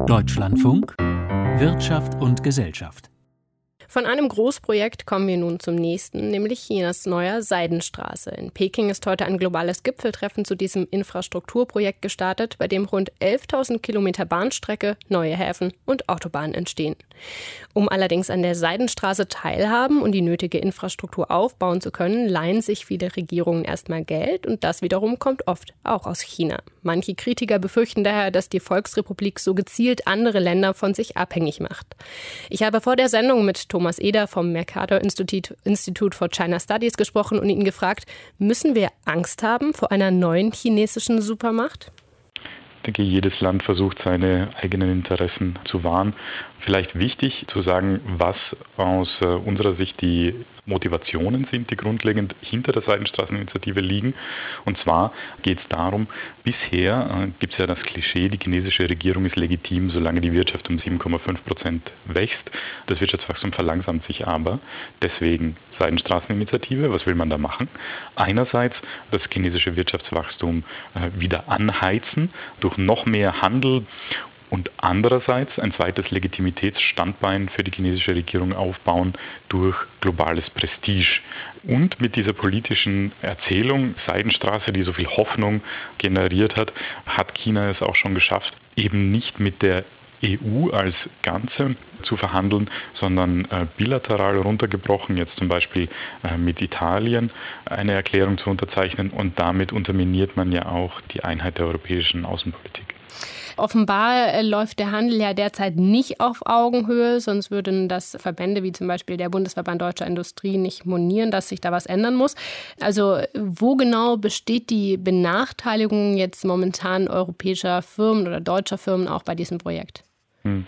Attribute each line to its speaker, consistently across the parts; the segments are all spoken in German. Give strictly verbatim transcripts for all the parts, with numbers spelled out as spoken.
Speaker 1: Deutschlandfunk Wirtschaft und Gesellschaft.
Speaker 2: Von einem Großprojekt kommen wir nun zum nächsten, nämlich Chinas neuer Seidenstraße. In Peking ist heute ein globales Gipfeltreffen zu diesem Infrastrukturprojekt gestartet, bei dem rund elftausend Kilometer Bahnstrecke, neue Häfen und Autobahnen entstehen. Um allerdings an der Seidenstraße teilhaben und die nötige Infrastruktur aufbauen zu können, leihen sich viele Regierungen erstmal Geld und das wiederum kommt oft auch aus China. Manche Kritiker befürchten daher, dass die Volksrepublik so gezielt andere Länder von sich abhängig macht. Ich habe vor der Sendung mit Thomas Eder vom Mercator Institute, Institute for China Studies gesprochen und ihn gefragt, müssen wir Angst haben vor einer neuen chinesischen Supermacht?
Speaker 3: Ich denke, jedes Land versucht, seine eigenen Interessen zu wahren. Vielleicht wichtig zu sagen, was aus unserer Sicht die Motivationen sind, die grundlegend hinter der Seidenstraßeninitiative liegen. Und zwar geht es darum, bisher äh, gibt es ja das Klischee, die chinesische Regierung ist legitim, solange die Wirtschaft um sieben Komma fünf Prozent wächst. Das Wirtschaftswachstum verlangsamt sich aber. Deswegen Seidenstraßeninitiative, was will man da machen? Einerseits das chinesische Wirtschaftswachstum äh, wieder anheizen durch noch mehr Handel. Und andererseits ein zweites Legitimitätsstandbein für die chinesische Regierung aufbauen durch globales Prestige. Und mit dieser politischen Erzählung, Seidenstraße, die so viel Hoffnung generiert hat, hat China es auch schon geschafft, eben nicht mit der E U als Ganze zu verhandeln, sondern äh, bilateral runtergebrochen, jetzt zum Beispiel äh, mit Italien eine Erklärung zu unterzeichnen. Und damit unterminiert man ja auch die Einheit der europäischen Außenpolitik.
Speaker 2: Offenbar äh, läuft der Handel ja derzeit nicht auf Augenhöhe, sonst würden das Verbände wie zum Beispiel der Bundesverband Deutscher Industrie nicht monieren, dass sich da was ändern muss. Also wo genau besteht die Benachteiligung jetzt momentan europäischer Firmen oder deutscher Firmen auch bei diesem Projekt?
Speaker 3: Hm.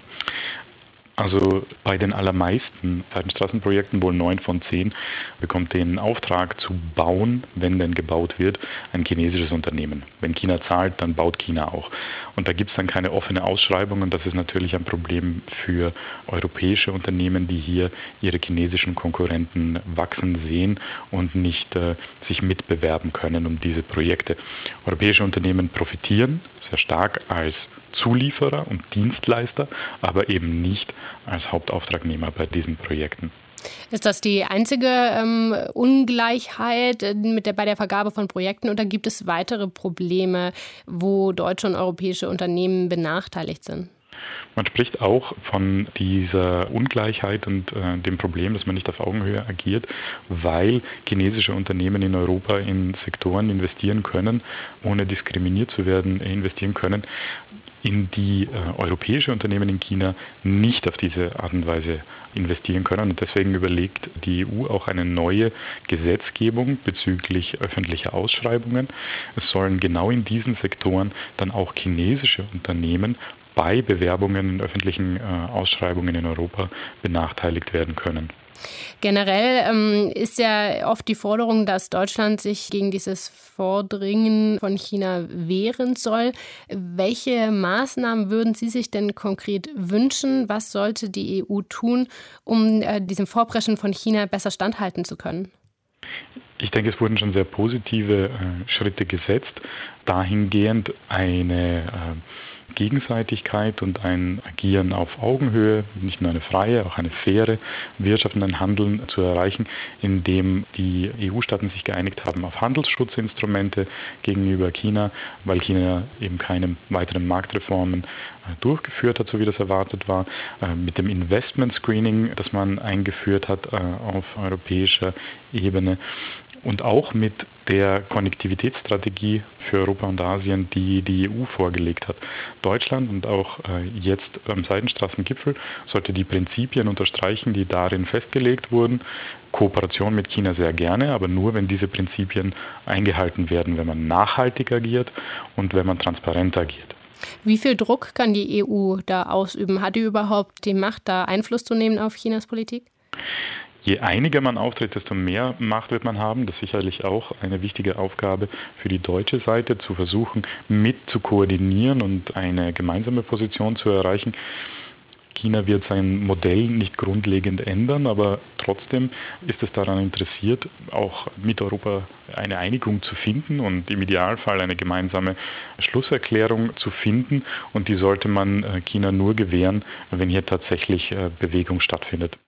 Speaker 3: Also bei den allermeisten Seidenstraßenprojekten, wohl neun von zehn, bekommt den Auftrag zu bauen, wenn denn gebaut wird, ein chinesisches Unternehmen. Wenn China zahlt, dann baut China auch. Und da gibt es dann keine offene Ausschreibung und das ist natürlich ein Problem für europäische Unternehmen, die hier ihre chinesischen Konkurrenten wachsen sehen und nicht äh, sich mitbewerben können um diese Projekte. Europäische Unternehmen profitieren sehr stark als Zulieferer und Dienstleister, aber eben nicht als Hauptauftragnehmer bei diesen Projekten.
Speaker 2: Ist das die einzige ähm, Ungleichheit mit der, bei der Vergabe von Projekten oder gibt es weitere Probleme, wo deutsche und europäische Unternehmen benachteiligt sind?
Speaker 3: Man spricht auch von dieser Ungleichheit und äh, dem Problem, dass man nicht auf Augenhöhe agiert, weil chinesische Unternehmen in Europa in Sektoren investieren können, ohne diskriminiert zu werden, investieren können, in die äh, europäische Unternehmen in China nicht auf diese Art und Weise investieren können. Und deswegen überlegt die E U auch eine neue Gesetzgebung bezüglich öffentlicher Ausschreibungen. Es sollen genau in diesen Sektoren dann auch chinesische Unternehmen bei Bewerbungen in öffentlichen äh, Ausschreibungen in Europa benachteiligt werden können.
Speaker 2: Generell ähm, ist ja oft die Forderung, dass Deutschland sich gegen dieses Vordringen von China wehren soll. Welche Maßnahmen würden Sie sich denn konkret wünschen? Was sollte die E U tun, um äh, diesem Vorpreschen von China besser standhalten zu können?
Speaker 3: Ich denke, es wurden schon sehr positive äh, Schritte gesetzt, dahingehend eine äh, Gegenseitigkeit und ein Agieren auf Augenhöhe, nicht nur eine freie, auch eine faire Wirtschaft und ein Handeln zu erreichen, indem die E U-Staaten sich geeinigt haben auf Handelsschutzinstrumente gegenüber China, weil China eben keine weiteren Marktreformen durchgeführt hat, so wie das erwartet war, mit dem Investment Screening, das man eingeführt hat auf europäischer Ebene und auch mit der Konnektivitätsstrategie für Europa und Asien, die die E U vorgelegt hat. Deutschland und auch jetzt am Seidenstraßengipfel sollte die Prinzipien unterstreichen, die darin festgelegt wurden. Kooperation mit China sehr gerne, aber nur, wenn diese Prinzipien eingehalten werden, wenn man nachhaltig agiert und wenn man transparent agiert.
Speaker 2: Wie viel Druck kann die E U da ausüben? Hat die überhaupt die Macht, da Einfluss zu nehmen auf Chinas Politik?
Speaker 3: Je einiger man auftritt, desto mehr Macht wird man haben. Das ist sicherlich auch eine wichtige Aufgabe für die deutsche Seite, zu versuchen, mit zu koordinieren und eine gemeinsame Position zu erreichen. China wird sein Modell nicht grundlegend ändern, aber trotzdem ist es daran interessiert, auch mit Europa eine Einigung zu finden und im Idealfall eine gemeinsame Schlusserklärung zu finden. Und die sollte man China nur gewähren, wenn hier tatsächlich Bewegung stattfindet.